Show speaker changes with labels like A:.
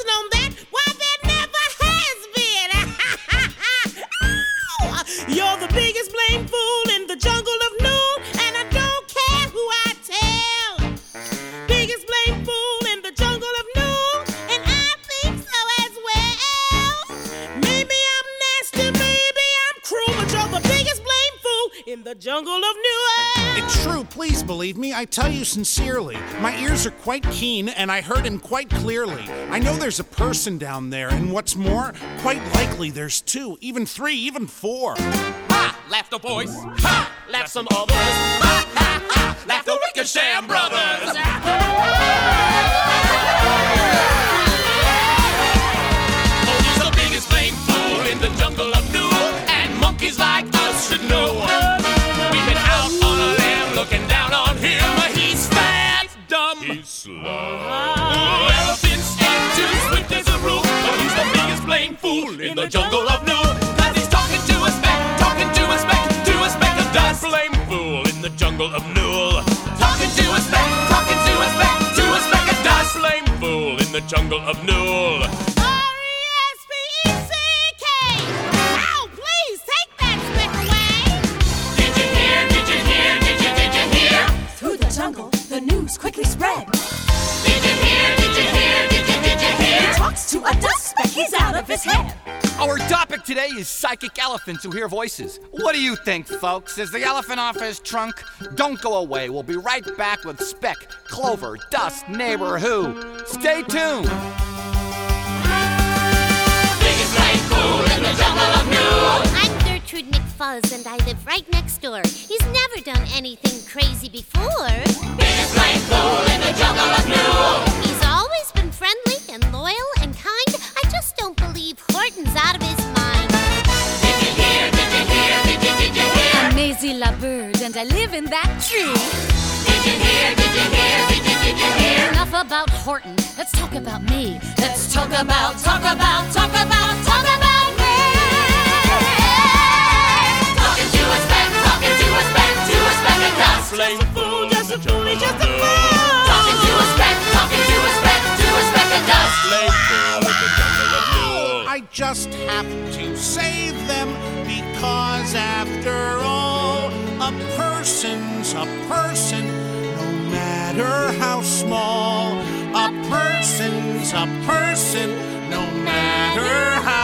A: question on that. Why, there never has been. You're the biggest blame fool in the jungle of noon, and I don't care who I tell. Biggest blame fool in the jungle of noon, and I think so as well. Maybe I'm nasty, maybe I'm cruel, but you're the biggest blame fool in the jungle of noon.
B: It's true, please believe me, I tell you sincerely. My ears are quite keen, and I heard him quite clearly. I know there's a person down there, and what's more, quite likely there's two, even three, even four.
C: Ha! Laugh the boys. Ha! Laugh some others. Ha! Ha! Ha! Laugh the Wickersham brothers. Oh, he's the biggest blame fool in the jungle of new, and monkeys like us should know. We've been out on a limb looking down on him. He's fat, dumb, he's slow. Elephants ain't too swift as a rule, but he's the biggest blame fool in the jungle of new. Cause he's talking to a speck, talking to a speck, to a speck of dust. Blame fool in the jungle of Newell. Talking to a speck, talking to a speck, to a speck of dust. Blame fool in the jungle of Newell.
A: R-E-S-P-E-C-K. Ow, please take that speck away.
C: Did you hear, did you hear, did you hear?
D: Through the jungle, the news quickly spread.
C: Did you hear, did you hear, did you hear?
D: He talks to a dust speck, he's out of his head.
E: Our topic today is psychic elephants who hear voices. What do you think, folks? Is the elephant off his trunk? Don't go away. We'll be right back with Speck, Clover, Dust, Neighbor Who. Stay tuned.
C: Biggest blame fool in the jungle of Newell.
F: I'm Gertrude McFuzz, and I live right next door. He's never done anything crazy before.
C: Biggest blame fool in the jungle of Newell.
F: He's always been friendly and loyal and kind. I just don't believe Horton's out of his mind.
C: Did you hear, did you hear, did you hear?
D: I'm Maisie La Bird, and I live in that tree.
C: Did you hear, did you hear, did you hear?
D: Enough about Horton, let's talk about me. Let's talk about me.
C: Talking to a speck, talking to a speck, to a speck of dust. Blame fool,
A: Just a fool, he's just a fool.
C: talking to a speck, talking to a speck, to a speck of dust. Blame fool in the jungle of Newell.
B: I just have to save them, because after all, a person's a person, no matter how small. A person's a person, no matter how